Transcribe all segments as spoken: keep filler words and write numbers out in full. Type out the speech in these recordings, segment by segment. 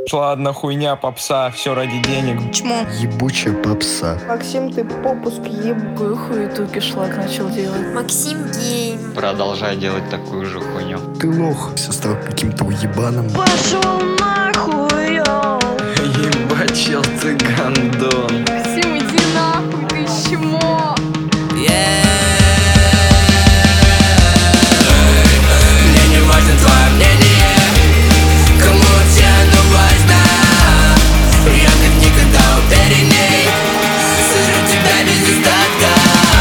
Шла одна хуйня, попса, все ради денег. Чмо. Ебучая попса. Максим, ты попуск ебую хуету кишлак начал делать. Максим гей. Продолжай делать такую же хуйню. Ты лох. Все стал каким-то уебаном. Пошел нахуй, йоу. Ебать, чел, ты гандон. Максим, иди нахуй, ты чмо. Мне не важно твое мнение, кому вообще оно важно. Я как никогда уверенней, сожру тебя без остатка.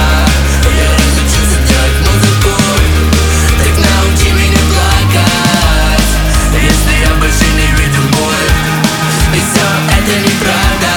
Я разучился делать музыку, так научи меня плакать. Если я больше не видел боль, и все это неправда.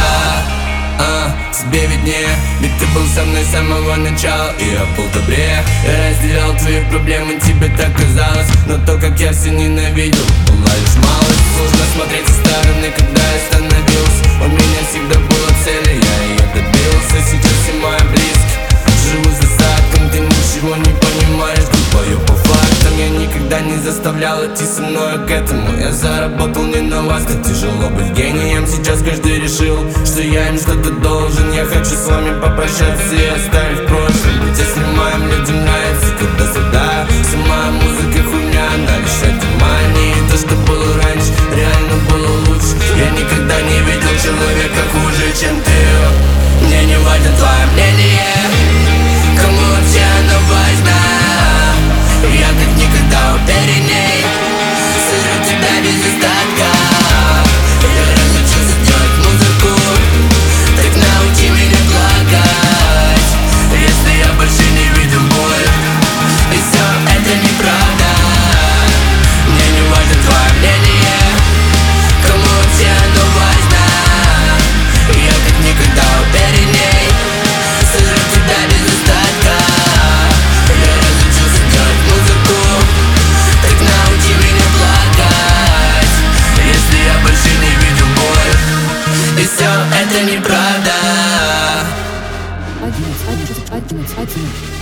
А, тебе виднее, ведь ты был со мной с самого начала, и я был добрее. Я разделял твои проблемы, тебе так казалось, но то, как я все ненавидел, была лишь малость. Сложно смотреть со стороны, когда я становился. У меня всегда была цель, и я ее добился. Сейчас все мои близкие, живу за садком, ты ничего не понимаешь, глупою по фактам. Я никогда не заставлял идти со мной к этому. Я заработал не на вас, как тяжело быть гением. Сейчас каждый решил, что я им что-то должен. Я хочу с вами попрощаться и оставить в прошлом. Ведь если моим людям нравится туда-сюда, вся моя музыка хуйня, она лишь внимание. И то, что было раньше, реально было лучше. Я никогда не видел человека хуже, чем ты. Мне не важно твое мнение, кому вообще оно важно. Я как никогда уверенней, сожру тебя без остатка. Я разучился делать музыку, так научи меня плакать. Если я больше не видел боль, и все это неправда. Мне не важно твое мнение, кому вообще оно важно. Я как никогда уверенней, сожру тебя без остатка. Я разучился делать музыку, так научи меня плакать. Если я больше не видел боль, и все это неправда. Одиннадцать, одиннадцать, одиннадцать, одиннадцать.